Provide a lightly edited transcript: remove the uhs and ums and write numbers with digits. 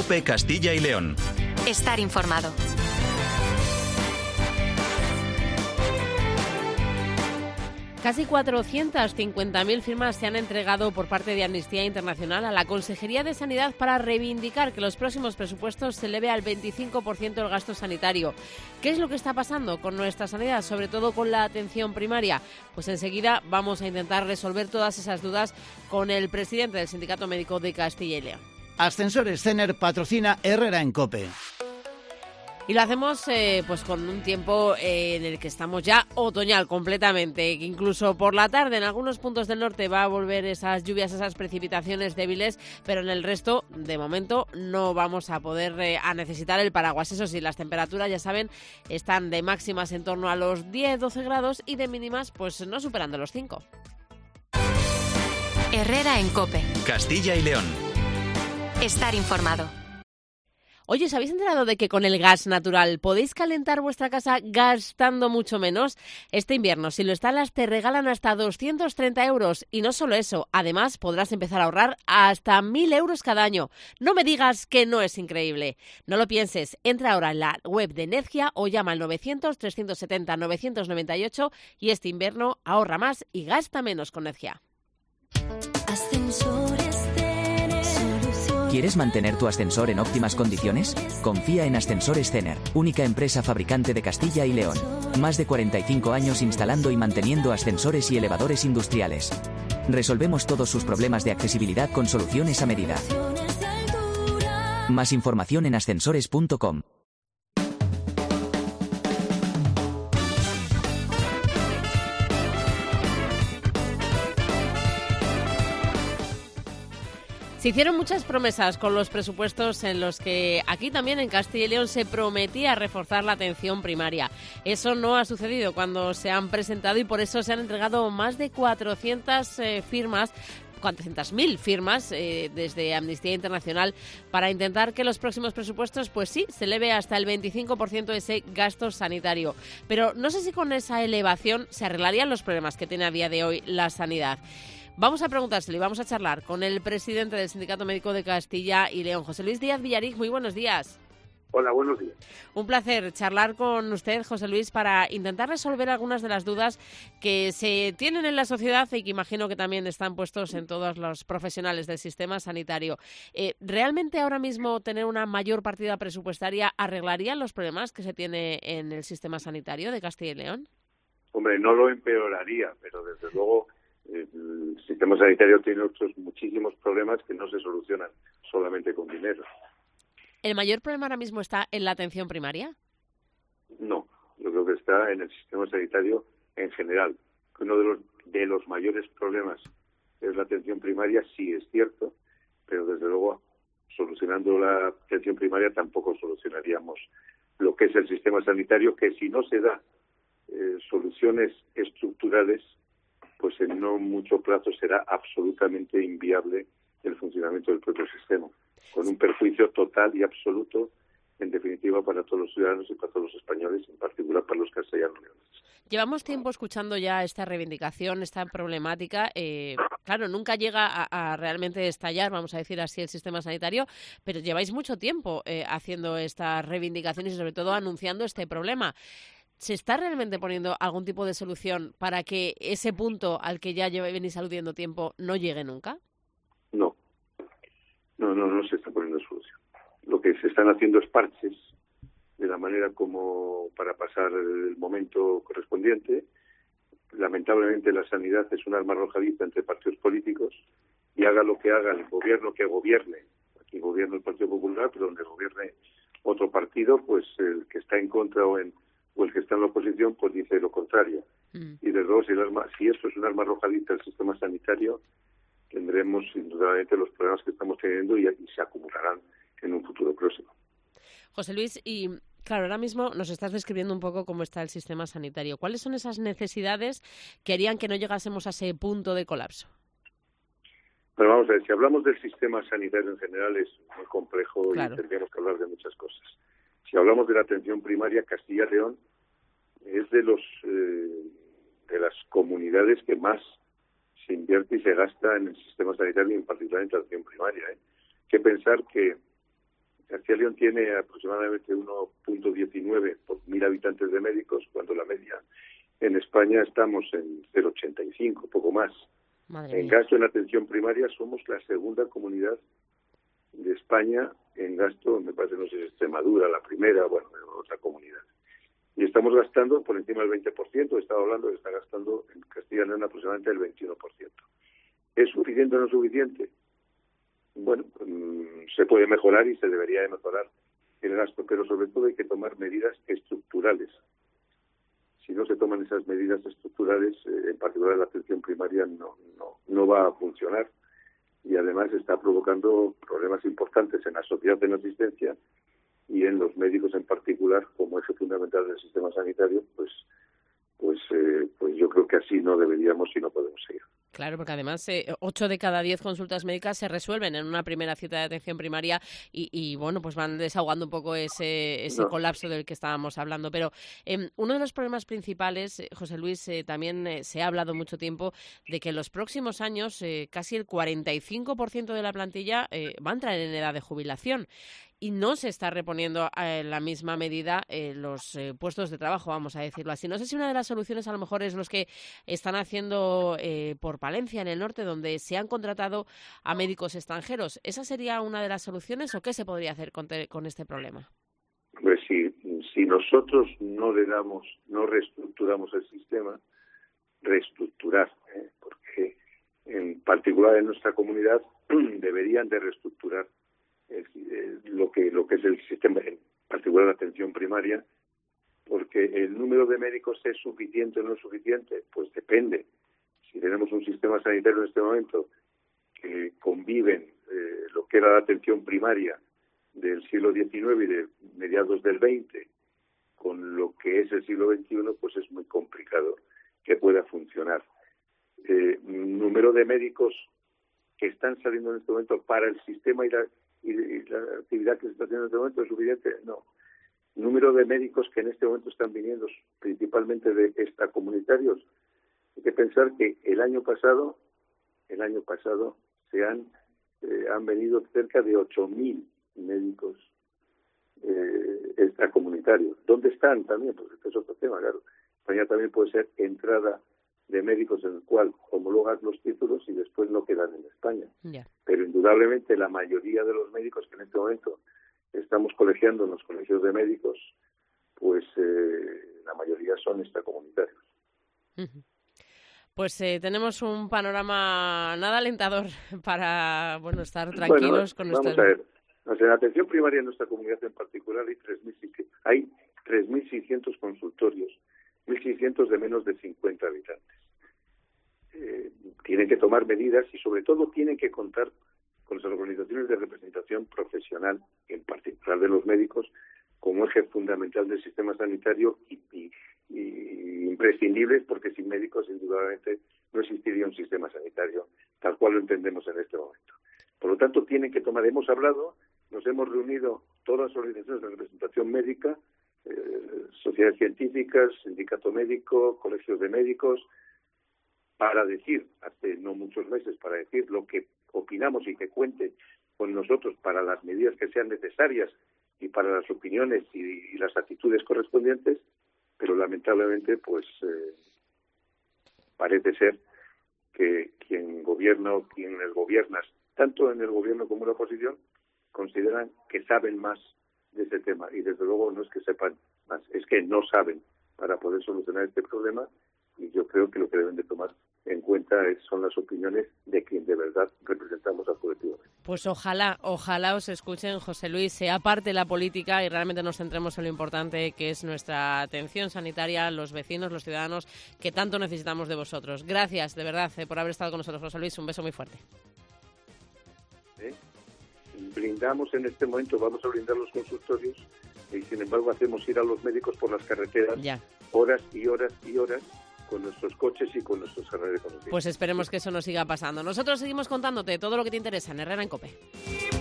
COPE Castilla y León. Estar informado. Casi 450.000 firmas se han entregado por parte de Amnistía Internacional a la Consejería de Sanidad para reivindicar que los próximos presupuestos se eleve al 25% el gasto sanitario. ¿Qué es lo que está pasando con nuestra sanidad, sobre todo con la atención primaria? Pues enseguida vamos a intentar resolver todas esas dudas con el presidente del Sindicato Médico de Castilla y León. Ascensores Scener patrocina Herrera en COPE. Y lo hacemos pues con un tiempo en el que estamos ya otoñal completamente, que incluso por la tarde en algunos puntos del norte va a volver esas lluvias, esas precipitaciones débiles, pero en el resto, de momento, no vamos a poder a necesitar el paraguas. Eso sí, las temperaturas, ya saben, están de máximas en torno a los 10-12 grados y de mínimas pues no superando los 5. Herrera en COPE. Castilla y León. Estar informado. Oye, ¿os habéis enterado de que con el gas natural podéis calentar vuestra casa gastando mucho menos? Este invierno, si lo instalas, te regalan hasta 230 euros. Y no solo eso, además podrás empezar a ahorrar hasta 1.000 euros cada año. No me digas que no es increíble. No lo pienses, entra ahora en la web de Nedgia o llama al 900-370-998 y este invierno ahorra más y gasta menos con Nedgia. ¿Quieres mantener tu ascensor en óptimas condiciones? Confía en Ascensores Scener, única empresa fabricante de Castilla y León. Más de 45 años instalando y manteniendo ascensores y elevadores industriales. Resolvemos todos sus problemas de accesibilidad con soluciones a medida. Más información en ascensores.com. Se hicieron muchas promesas con los presupuestos en los que aquí también en Castilla y León se prometía reforzar la atención primaria. Eso no ha sucedido cuando se han presentado y por eso se han entregado más de 400.000 firmas desde Amnistía Internacional para intentar que los próximos presupuestos, pues sí, se eleve hasta el 25% ese gasto sanitario. Pero no sé si con esa elevación se arreglarían los problemas que tiene a día de hoy la sanidad. Vamos a preguntárselo y vamos a charlar con el presidente del Sindicato Médico de Castilla y León, José Luis Díaz Villarich. Muy buenos días. Hola, buenos días. Un placer charlar con usted, José Luis, para intentar resolver algunas de las dudas que se tienen en la sociedad y que imagino que también están puestos en todos los profesionales del sistema sanitario. ¿Realmente ahora mismo tener una mayor partida presupuestaria arreglaría los problemas que se tiene en el sistema sanitario de Castilla y León? Hombre, no lo empeoraría, pero desde luego el sistema sanitario tiene otros muchísimos problemas que no se solucionan solamente con dinero. ¿El mayor problema ahora mismo está en la atención primaria? No, yo creo que está en el sistema sanitario en general. Uno de los mayores problemas es la atención primaria, sí es cierto, pero desde luego solucionando la atención primaria tampoco solucionaríamos lo que es el sistema sanitario, que si no se da soluciones estructurales, pues en no mucho plazo será absolutamente inviable el funcionamiento del propio sistema, con un perjuicio total y absoluto, en definitiva, para todos los ciudadanos y para todos los españoles, en particular para los castellanos leoneses. Llevamos tiempo escuchando ya esta reivindicación, esta problemática. Claro, nunca llega a realmente estallar, vamos a decir así, el sistema sanitario, pero lleváis mucho tiempo haciendo estas reivindicaciones y sobre todo anunciando este problema. ¿Se está realmente poniendo algún tipo de solución para que ese punto al que ya venís aludiendo tiempo no llegue nunca? No se está poniendo solución. Lo que se están haciendo es parches de la manera como para pasar el momento correspondiente. Lamentablemente la sanidad es un arma arrojadiza entre partidos políticos y haga lo que haga el gobierno que gobierne. Aquí gobierna el Partido Popular, pero donde gobierne otro partido, pues el que está en contra o el que está en la oposición, pues dice lo contrario. Y desde luego, si esto es un arma arrojadiza del sistema sanitario, tendremos indudablemente los problemas que estamos teniendo y se acumularán en un futuro próximo. José Luis, y claro, ahora mismo nos estás describiendo un poco cómo está el sistema sanitario. ¿Cuáles son esas necesidades que harían que no llegásemos a ese punto de colapso? Pero vamos a ver, si hablamos del sistema sanitario en general es muy complejo, claro, y tendríamos que hablar de muchas cosas. Si hablamos de la atención primaria, Castilla y León es de las comunidades que más se invierte y se gasta en el sistema sanitario y en particular en la atención primaria. Hay que pensar que Castilla y León tiene aproximadamente 1.19 por 1.000 habitantes de médicos, cuando la media en España estamos en 0,85, poco más. En gasto en atención primaria somos la segunda comunidad de España en gasto, me parece, no sé si Extremadura, la primera, bueno, otra comunidad. Y estamos gastando por encima del 20%, estaba hablando de que está gastando en Castilla y León aproximadamente el 21%. ¿Es suficiente o no suficiente? Bueno, se puede mejorar y se debería de mejorar el gasto, pero sobre todo hay que tomar medidas estructurales. Si no se toman esas medidas estructurales, en particular la atención primaria no va a funcionar, y además está provocando problemas importantes en la sociedad de la asistencia y en los médicos en particular, como eje fundamental del sistema sanitario, pues yo creo que así no deberíamos y no podemos seguir. Claro, porque además 8 de cada 10 consultas médicas se resuelven en una primera cita de atención primaria y bueno, pues van desahogando un poco ese colapso del que estábamos hablando. Pero uno de los problemas principales, José Luis, también se ha hablado mucho tiempo de que en los próximos años casi el 45% de la plantilla va a entrar en edad de jubilación. Y no se está reponiendo en la misma medida los puestos de trabajo, vamos a decirlo así. No sé si una de las soluciones a lo mejor es los que están haciendo por Palencia, en el norte, donde se han contratado a médicos extranjeros. ¿Esa sería una de las soluciones o qué se podría hacer con este problema? Pues si nosotros no reestructuramos el sistema, porque en particular en nuestra comunidad deberían de reestructurar lo que es el sistema, en particular la atención primaria, porque el número de médicos es suficiente o no es suficiente, pues depende. Si tenemos un sistema sanitario en este momento que conviven lo que era la atención primaria del siglo XIX y de mediados del XX con lo que es el siglo XXI, pues es muy complicado que pueda funcionar. Número de médicos que están saliendo en este momento para el sistema y la actividad que se está haciendo en este momento es suficiente, no. Número de médicos que en este momento están viniendo principalmente de extracomunitarios. Hay que pensar que el año pasado se han venido cerca de 8.000 médicos extracomunitarios. ¿Dónde están también? Pues este es otro tema, claro. España también puede ser entrada de médicos en el cual homologas los títulos y después no quedan en España. Yeah. Pero indudablemente la mayoría de los médicos que en este momento estamos colegiando en los colegios de médicos, pues la mayoría son extracomunitarios. Uh-huh. Pues tenemos un panorama nada alentador para estar tranquilos con nuestras... Vamos a ver. En la atención primaria en nuestra comunidad en particular hay 3.600 consultorios, 1.600 de menos de 50 habitantes. Tienen que tomar medidas y sobre todo tienen que contar con las organizaciones de representación profesional, en particular de los médicos, como eje fundamental del sistema sanitario y imprescindibles, porque sin médicos indudablemente no existiría un sistema sanitario tal cual lo entendemos en este momento. Por lo tanto, tienen que tomar, nos hemos reunido todas las organizaciones de representación médica, sociedades científicas, sindicato médico, colegios de médicos, para decir, hace no muchos meses, para decir lo que opinamos y que cuente con nosotros para las medidas que sean necesarias y para las opiniones y las actitudes correspondientes, pero lamentablemente pues parece ser que quien gobierna o quienes gobiernas, tanto en el gobierno como en la oposición, consideran que saben más de ese tema y desde luego no es que sepan más, es que no saben para poder solucionar este problema, y yo creo que lo que deben de tomar en cuenta son las opiniones de quien de verdad representamos al colectivo. Pues ojalá os escuchen, José Luis, sea parte de la política y realmente nos centremos en lo importante que es nuestra atención sanitaria, los vecinos, los ciudadanos, que tanto necesitamos de vosotros. Gracias, de verdad, por haber estado con nosotros, José Luis. Un beso muy fuerte. Brindamos en este momento, vamos a brindar los consultorios y sin embargo hacemos ir a los médicos por las carreteras horas y horas y horas con nuestros coches y con nuestros carnet de conducir. Pues esperemos que eso no siga pasando. Nosotros seguimos contándote todo lo que te interesa en Herrera en COPE.